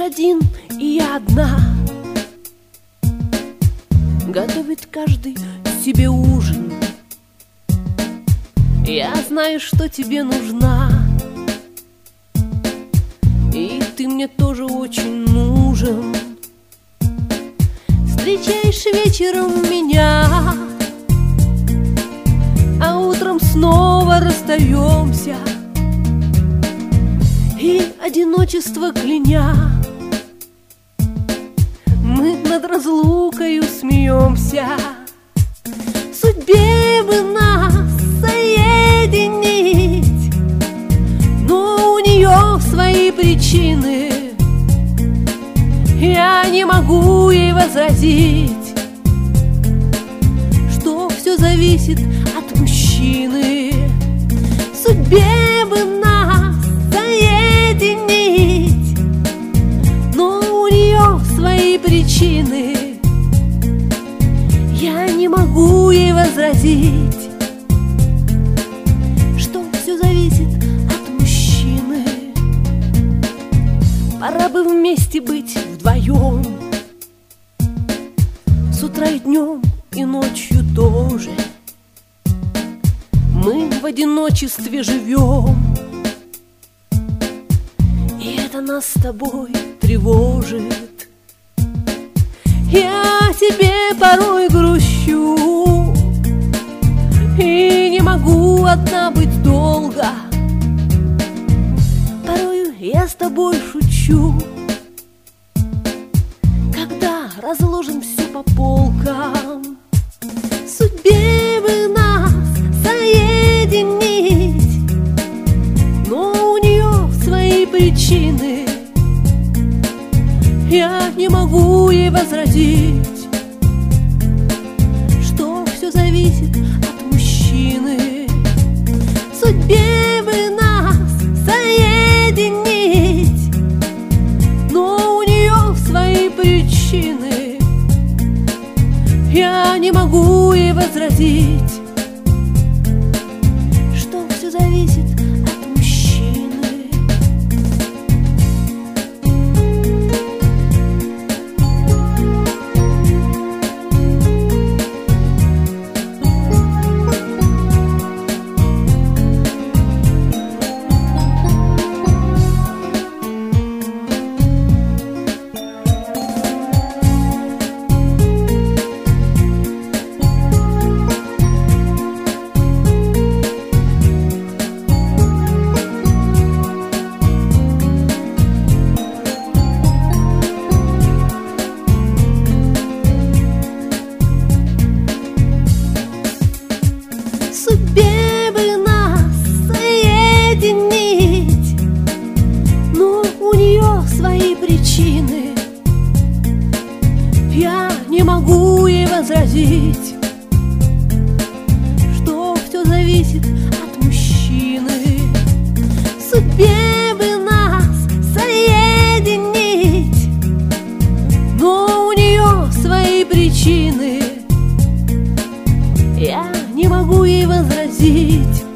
один, и я одна. Готовит каждый себе ужин. Я знаю, что тебе нужна, и ты мне тоже очень нужен. Встречаешь вечером меня, а утром снова расстаемся, и одиночество кляня, мы над разлукою смеемся. Судьбе бы нас соединить, но у нее свои причины. Я не могу ей возразить, что все зависит от мужчины. Судьбе бы нас соединить, но у нее свои причины. Я не могу ей возразить, что все зависит от мужчины. Пора бы вместе быть вдвоем, с утра и днем, и ночью тоже. Мы в одиночестве живем, и это нас с тобой тревожит. Я тебе порой грущу и не могу одна быть долго. Порою я с тобой шучу, когда разложим все по полкам. Судьбе бы нас соединить, но у нее свои причины. Я не могу ей возразить, что все зависит от мужчины. Судьбе бы нас соединить, но у нее свои причины. Я не могу ей возразить, что все зависит от мужчины. Судьбе бы нас соединить, но у нее свои причины. Я не могу ей возразить, что все зависит от мужчины. Судьбе бы нас соединить, но у нее свои причины. Я не могу ей возразить,